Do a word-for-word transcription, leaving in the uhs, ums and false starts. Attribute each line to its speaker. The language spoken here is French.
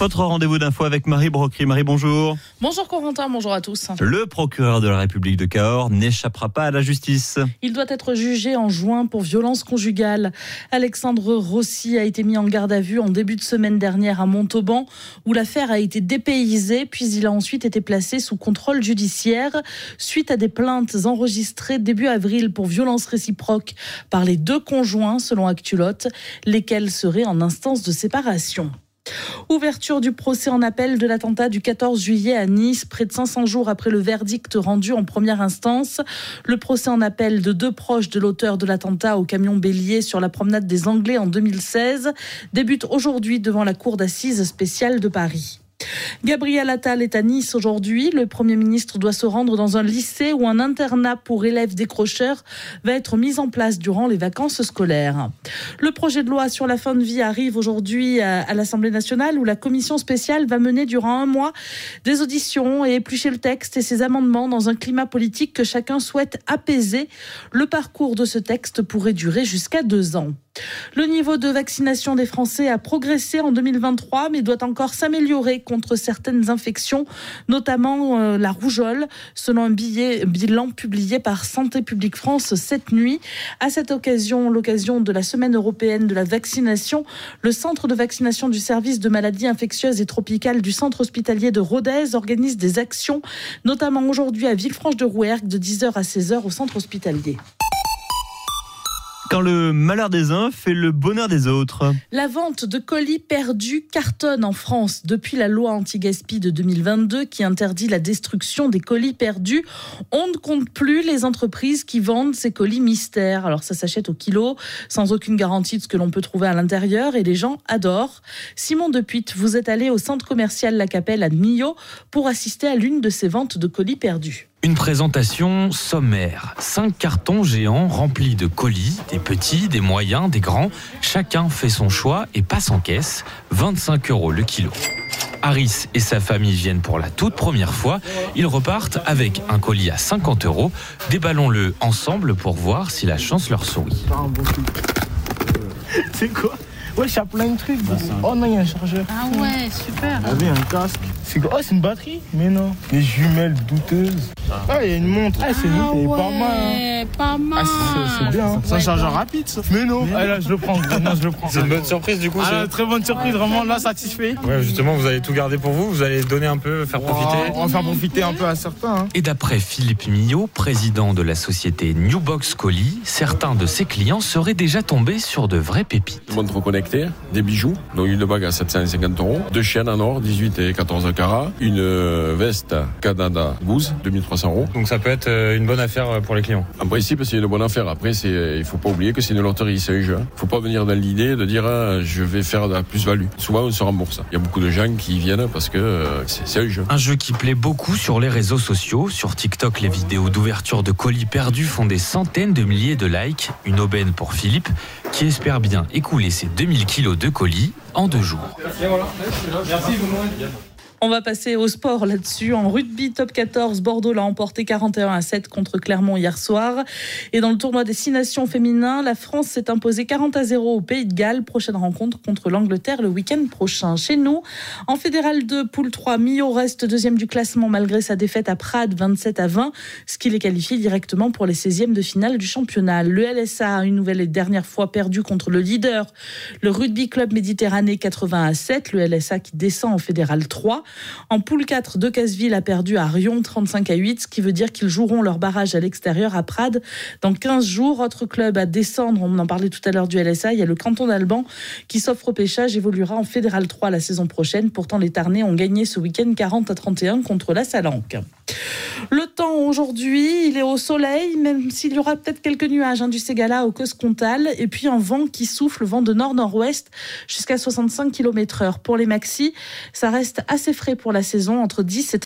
Speaker 1: Votre rendez-vous d'info avec Marie Brocry. Marie, bonjour.
Speaker 2: Bonjour Corentin, bonjour à tous.
Speaker 1: Le procureur de la République de Cahors n'échappera pas à la justice.
Speaker 2: Il doit être jugé en juin pour violence conjugale. Alexandre Rossi a été mis en garde à vue en début de semaine dernière à Montauban, où l'affaire a été dépaysée, puis il a ensuite été placé sous contrôle judiciaire suite à des plaintes enregistrées début avril pour violence réciproque par les deux conjoints, selon Actulotte, lesquels seraient en instance de séparation. Ouverture du procès en appel de l'attentat du quatorze juillet à Nice, près de cinq cents jours après le verdict rendu en première instance. Le procès en appel de deux proches de l'auteur de l'attentat au camion bélier sur la promenade des Anglais en deux mille seize débute aujourd'hui devant la cour d'assises spéciale de Paris. Gabriel Attal est à Nice aujourd'hui. Le Premier ministre doit se rendre dans un lycée où un internat pour élèves décrocheurs va être mis en place durant les vacances scolaires. Le projet de loi sur la fin de vie arrive aujourd'hui à l'Assemblée nationale où la commission spéciale va mener durant un mois des auditions et éplucher le texte et ses amendements dans un climat politique que chacun souhaite apaiser. Le parcours de ce texte pourrait durer jusqu'à deux ans. Le niveau de vaccination des Français a progressé en deux mille vingt-trois, mais doit encore s'améliorer contre certaines infections, notamment euh, la rougeole, selon un billet, bilan publié par Santé publique France cette nuit. À cette occasion, l'occasion de la semaine européenne de la vaccination, le centre de vaccination du service de maladies infectieuses et tropicales du centre hospitalier de Rodez organise des actions, notamment aujourd'hui à Villefranche-de-Rouergue de dix heures à seize heures au centre hospitalier.
Speaker 1: Quand le malheur des uns fait le bonheur des autres.
Speaker 2: La vente de colis perdus cartonne en France. Depuis la loi anti-gaspi de deux mille vingt-deux qui interdit la destruction des colis perdus, on ne compte plus les entreprises qui vendent ces colis mystères. Alors ça s'achète au kilo, sans aucune garantie de ce que l'on peut trouver à l'intérieur et les gens adorent. Simon Depuit, vous êtes allé au centre commercial La Capelle à Millau pour assister à l'une de ces ventes de colis perdus.
Speaker 3: Une présentation sommaire. Cinq cartons géants remplis de colis, des petits, des moyens, des grands. Chacun fait son choix et passe en caisse. vingt-cinq euros le kilo. Harris et sa famille viennent pour la toute première fois. Ils repartent avec un colis à cinquante euros. Déballons-le ensemble pour voir si la chance leur sourit.
Speaker 4: C'est quoi? Ouais, il y a plein de trucs. Oh non, il y a un chargeur.
Speaker 2: Ah ouais, super.
Speaker 4: Ah oui, un casque. C'est quoi? Oh, c'est une batterie? Mais non. Des jumelles douteuses. Ah, il y a une montre. Ah, c'est
Speaker 2: ah
Speaker 4: une...
Speaker 2: ouais,
Speaker 4: pas mal. Hein.
Speaker 2: Pas mal.
Speaker 4: Ah, c'est, c'est bien. Hein. C'est un chargeur rapide, ça. Mais non. Ah, là, je le prends. Non, je le prends.
Speaker 5: C'est une bonne surprise, du coup.
Speaker 4: Ah,
Speaker 5: c'est...
Speaker 4: là, très bonne surprise. Vraiment, là, satisfait.
Speaker 5: Ouais, justement, vous allez tout garder pour vous. Vous allez donner un peu, faire profiter.
Speaker 4: Oh, on va faire profiter un peu à certains. Hein.
Speaker 3: Et d'après Philippe Millot, président de la société New Box Colis, certains de ses clients seraient déjà tombés sur de vraies pépites.
Speaker 6: Une montre connectée, des bijoux, donc une bague à sept cent cinquante euros, deux chaînes en or, dix-huit et quatorze carats, une veste Canada Goose, deux mille trois cents euros.
Speaker 5: Donc ça peut être une bonne affaire pour les clients.
Speaker 6: En principe, c'est une bonne affaire. Après, c'est, il faut pas oublier que c'est une loterie, c'est un jeu. Il faut pas venir dans l'idée de dire ah, je vais faire de la plus-value. Souvent, on se rembourse. Il y a beaucoup de gens qui viennent parce que euh, c'est, c'est un jeu.
Speaker 3: Un jeu qui plaît beaucoup sur les réseaux sociaux. Sur TikTok, les vidéos d'ouverture de colis perdus font des centaines de milliers de likes. Une aubaine pour Philippe, qui espère bien écouler ses deux mille kilos de colis en deux jours.
Speaker 5: Merci.
Speaker 2: On va passer au sport là-dessus. En rugby, top quatorze, Bordeaux l'a emporté quarante et un à sept contre Clermont hier soir. Et dans le tournoi des six nations féminins, la France s'est imposée quarante à zéro au Pays de Galles. Prochaine rencontre contre l'Angleterre le week-end prochain. Chez nous, en Fédéral deux, poule trois, Millau reste deuxième du classement malgré sa défaite à Prades vingt-sept à vingt, ce qui les qualifie directement pour les seizièmes de finale du championnat. Le L S A a une nouvelle et dernière fois perdu contre le leader, le Rugby Club Méditerranée quatre-vingts à sept. Le L S A qui descend en Fédéral trois. En poule quatre, Decazeville a perdu à Rion trente-cinq à huit, ce qui veut dire qu'ils joueront leur barrage à l'extérieur à Prades dans quinze jours. Autre club à descendre, on en parlait tout à l'heure du L S A, il y a le canton d'Alban qui s'offre au pêchage, évoluera en Fédéral trois la saison prochaine. Pourtant, les Tarnais ont gagné ce week-end quarante à trente et un contre la Salanque. Le temps aujourd'hui, il est au soleil, même s'il y aura peut-être quelques nuages hein, du Ségala au Coscontal, et puis un vent qui souffle, vent de nord-nord-ouest jusqu'à soixante-cinq kilomètres heure. Pour les maxis, ça reste assez frais pour la saison, entre dix et